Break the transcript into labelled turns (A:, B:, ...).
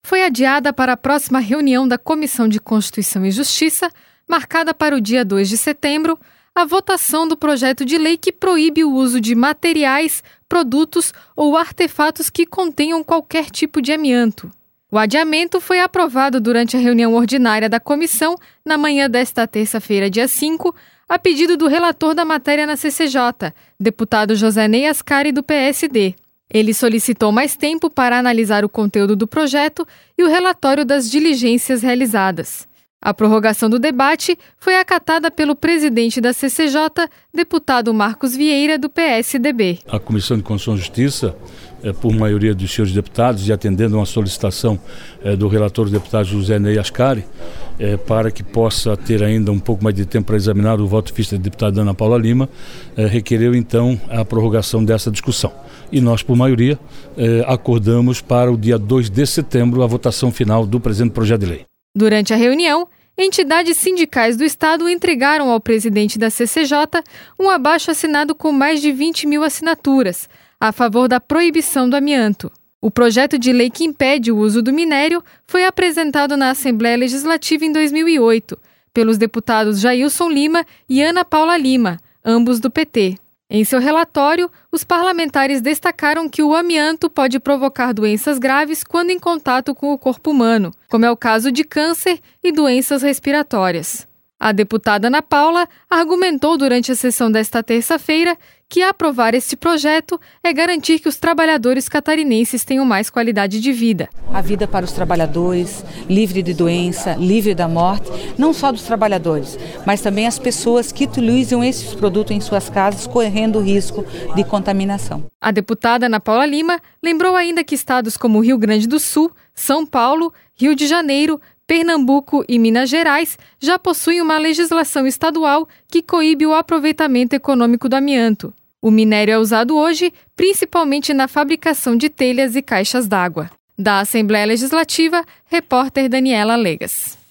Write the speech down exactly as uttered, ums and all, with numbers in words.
A: foi adiada para a próxima reunião da Comissão de Constituição e Justiça, marcada para o dia dois de setembro, a votação do projeto de lei que proíbe o uso de materiais, produtos ou artefatos que contenham qualquer tipo de amianto. O adiamento foi aprovado durante a reunião ordinária da comissão na manhã desta terça-feira, dia cinco, a pedido do relator da matéria na C C J, deputado José Ney Ascari, do P S D. Ele solicitou mais tempo para analisar o conteúdo do projeto e o relatório das diligências realizadas. A prorrogação do debate foi acatada pelo presidente da C C J, deputado Marcos Vieira, do P S D B.
B: A Comissão de Constituição e Justiça, é, por maioria dos senhores deputados, e atendendo a uma solicitação é, do relator deputado José Ney Ascari, é, para que possa ter ainda um pouco mais de tempo para examinar o voto vista da deputada Ana Paula Lima, é, requereu então a prorrogação dessa discussão. E nós, por maioria, é, acordamos para o dia dois de setembro a votação final do presente projeto de lei.
A: Durante a reunião, entidades sindicais do Estado entregaram ao presidente da C C J um abaixo-assinado com mais de vinte mil assinaturas a favor da proibição do amianto. O projeto de lei que impede o uso do minério foi apresentado na Assembleia Legislativa em dois mil e oito, pelos deputados Jailson Lima e Ana Paula Lima, ambos do P T. Em seu relatório, os parlamentares destacaram que o amianto pode provocar doenças graves quando em contato com o corpo humano, como é o caso de câncer e doenças respiratórias. A deputada Ana Paula argumentou durante a sessão desta terça-feira que aprovar este projeto é garantir que os trabalhadores catarinenses tenham mais qualidade de vida.
C: A vida para os trabalhadores, livre de doença, livre da morte, não só dos trabalhadores, mas também as pessoas que utilizam esses produtos em suas casas, correndo risco de contaminação.
A: A deputada Ana Paula Lima lembrou ainda que estados como Rio Grande do Sul, São Paulo, Rio de Janeiro, Pernambuco e Minas Gerais já possuem uma legislação estadual que coíbe o aproveitamento econômico do amianto. O minério é usado hoje principalmente na fabricação de telhas e caixas d'água. Da Assembleia Legislativa, repórter Daniela Legas.